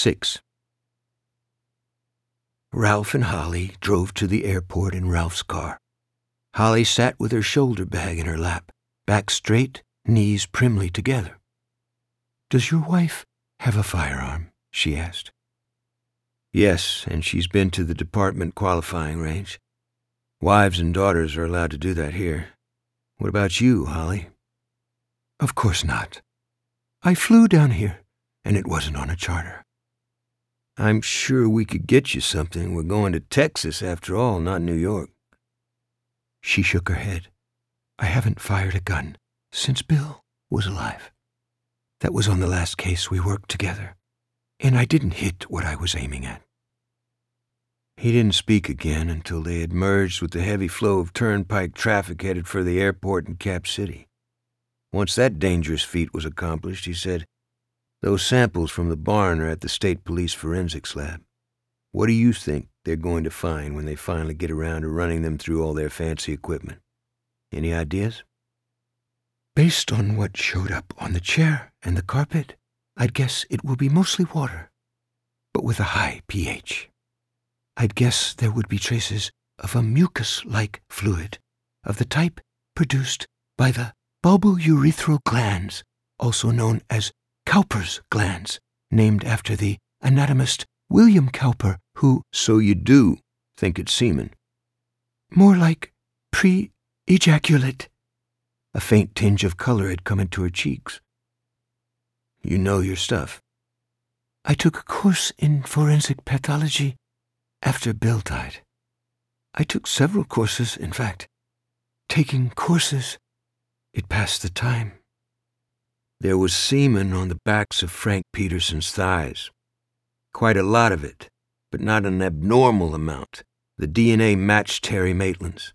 6. Ralph and Holly drove to the airport in Ralph's car. Holly sat with her shoulder bag in her lap, back straight, knees primly together. "Does your wife have a firearm?" she asked. "Yes, and she's been to the department qualifying range. Wives and daughters are allowed to do that here. What about you, Holly?" "Of course not. I flew down here, and it wasn't on a charter." "I'm sure we could get you something. We're going to Texas, after all, not New York." She shook her head. "I haven't fired a gun since Bill was alive. That was on the last case we worked together, and I didn't hit what I was aiming at." He didn't speak again until they had merged with the heavy flow of turnpike traffic headed for the airport in Cap City. Once that dangerous feat was accomplished, he said, "Those samples from the barn are at the State Police Forensics Lab. What do you think they're going to find when they finally get around to running them through all their fancy equipment? Any ideas?" "Based on what showed up on the chair and the carpet, I'd guess it will be mostly water, but with a high pH. I'd guess there would be traces of a mucus-like fluid, of the type produced by the bulbourethral glands, also known as Cowper's glands, named after the anatomist William Cowper, who..." "So you do think it's semen?" "More like pre-ejaculate." A faint tinge of color had come into her cheeks. "You know your stuff." "I took a course in forensic pathology after Bill died. I took several courses, in fact. Taking courses, it passed the time." "There was semen on the backs of Frank Peterson's thighs. Quite a lot of it, but not an abnormal amount. The DNA matched Terry Maitland's."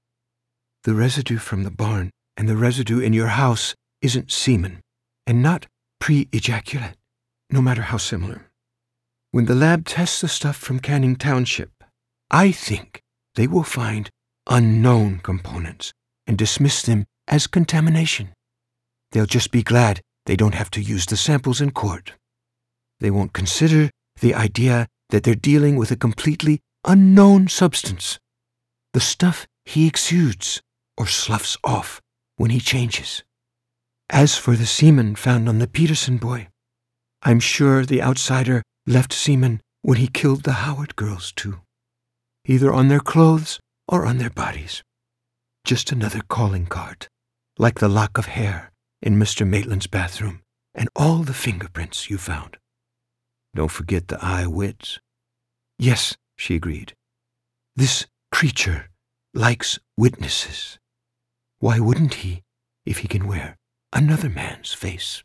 "The residue from the barn and the residue in your house isn't semen, and not pre-ejaculate, no matter how similar. When the lab tests the stuff from Canning Township, I think they will find unknown components and dismiss them as contamination. They'll just be glad they don't have to use the samples in court. They won't consider the idea that they're dealing with a completely unknown substance, the stuff he exudes or sloughs off when he changes. As for the semen found on the Peterson boy, I'm sure the outsider left semen when he killed the Howard girls, too. Either on their clothes or on their bodies. Just another calling card, like the lock of hair in Mr. Maitland's bathroom and all the fingerprints you found." "Don't forget the eye wits." "Yes," she agreed. "This creature likes witnesses. Why wouldn't he if he can wear another man's face?"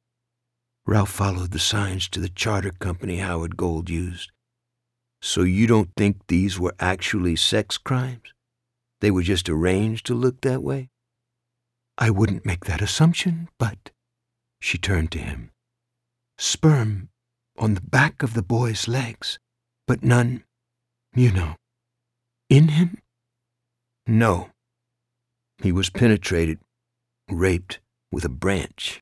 Ralph followed the signs to the charter company Howard Gold used. "So you don't think these were actually sex crimes? They were just arranged to look that way?" "I wouldn't make that assumption, but..." She turned to him. "Sperm on the back of the boy's legs, but none, you know, in him?" "No. He was penetrated, raped with a branch."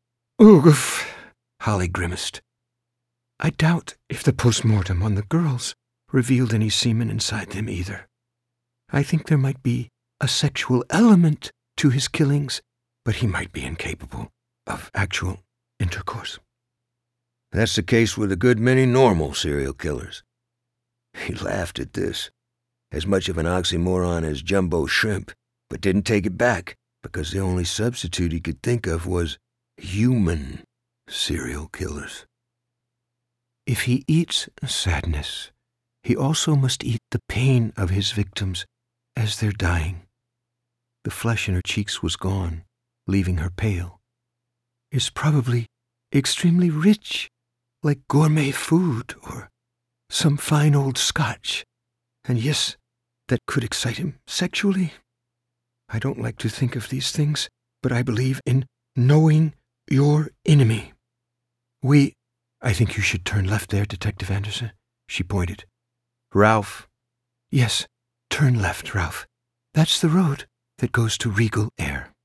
"Oof," Holly grimaced. "I doubt if the post-mortem on the girls revealed any semen inside them either. I think there might be a sexual element to his killings, but he might be incapable of actual intercourse." "That's the case with a good many normal serial killers." He laughed at this, as much of an oxymoron as jumbo shrimp, but didn't take it back, because the only substitute he could think of was human serial killers. "If he eats sadness, he also must eat the pain of his victims as they're dying." The flesh in her cheeks was gone, leaving her pale. "It's probably extremely rich, like gourmet food or some fine old scotch. And yes, that could excite him sexually. I don't like to think of these things, but I believe in knowing your enemy. I think you should turn left there, Detective Anderson," she pointed. "Ralph?" "Yes, turn left, Ralph. That's the road that goes to Regal Air."